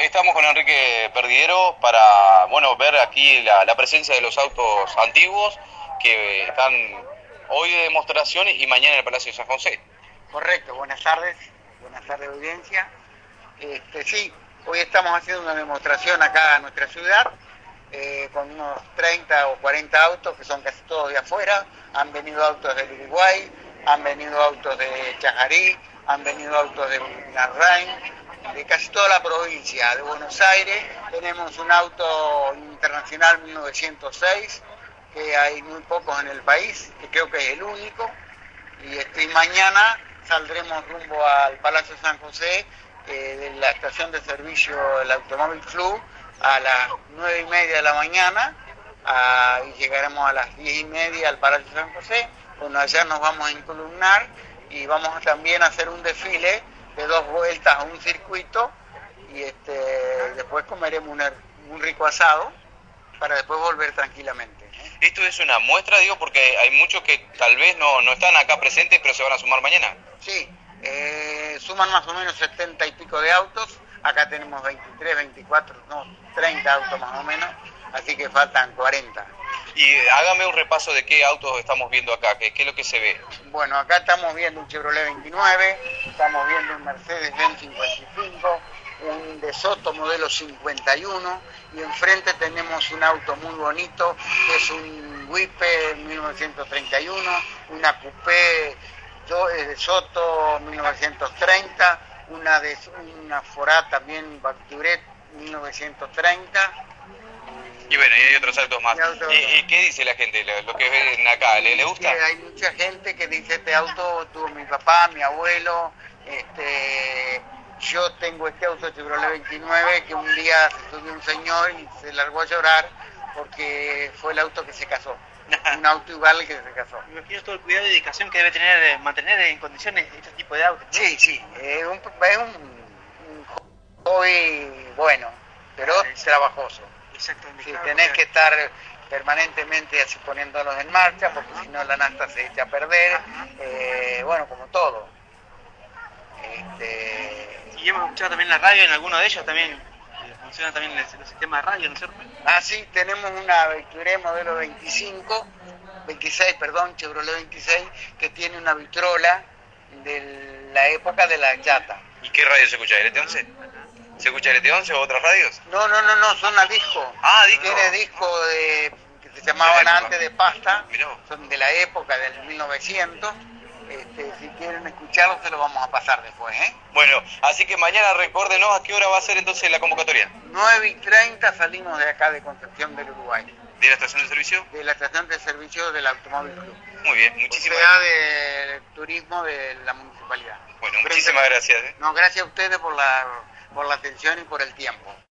Estamos con Enrique Perdiguero para, bueno, ver aquí la presencia de los autos antiguos que están hoy de demostración y mañana en el Palacio de San José. Correcto, buenas tardes audiencia. Sí, hoy estamos haciendo una demostración acá en nuestra ciudad con unos 30 o 40 autos que son casi todos de afuera. Han venido autos del Uruguay, han venido autos de Chajarí, han venido autos de Larraín, de casi toda la provincia de Buenos Aires. Tenemos un auto internacional 1906, que hay muy pocos en el país, que creo que es el único. Y mañana saldremos rumbo al Palacio San José, de la estación de servicio del Automóvil Club, a las 9:30 de la mañana, y llegaremos a las 10:30 al Palacio San José. Bueno, allá nos vamos a encolumnar y vamos también a hacer un desfile de 2 vueltas a un circuito, y después comeremos un rico asado para después volver tranquilamente. Esto es una muestra, digo, porque hay muchos que tal vez no están acá presentes, pero se van a sumar mañana. Sí, suman más o menos 70 y pico de autos. Acá tenemos 23, 24, no, 30 autos más o menos, así que faltan 40. Y hágame un repaso de qué autos estamos viendo acá, qué es lo que se ve. Bueno, acá estamos viendo un Chevrolet 29, estamos viendo un Mercedes-Benz 55, un De Soto modelo 51, y enfrente tenemos un auto muy bonito, que es un Wipe 1931, una Coupé De Soto 1930, una Forá también Bacturet 1930. Y bueno, y hay otros autos más. ¿Y qué dice la gente, lo que ven acá? ¿Le gusta? Hay mucha gente que dice, este auto tuvo mi papá, mi abuelo, yo tengo este auto Chevrolet 29, que un día se subió un señor y se largó a llorar porque fue el auto que se casó. Un auto igual que se casó. Me imagino todo el cuidado y dedicación que debe tener mantener en condiciones este tipo de autos, ¿no? Sí, es un hobby bueno, pero trabajoso. Exactamente. Sí, claro, tenés porque que estar permanentemente así poniéndolos en marcha, porque si no la nafta se echa a perder, bueno, como todo. Y hemos escuchado también la radio en alguno de ellos también. Funciona también el sistema de radio, ¿no es cierto? Sí, tenemos una Vecturé modelo 26, Chevrolet 26, que tiene una vitrola de la época de la chata. ¿Y qué radio se escucha? ¿LT11? ¿Se escucha LT11 o otras radios? No, son a disco. Disco. Tiene disco que se llamaban antes de pasta. Mirá. Son de la época del 1900. Si quieren escucharlo, se lo vamos a pasar después, ¿eh? Bueno, así que mañana recuérdenos a qué hora va a ser entonces la convocatoria. 9:30 salimos de acá de Concepción del Uruguay. ¿De la estación de servicio? De la estación de servicio del Automóvil Club. Muy bien, muchísimas gracias. De turismo de la municipalidad. Bueno, muchísimas gracias. No, gracias a ustedes por la atención y por el tiempo.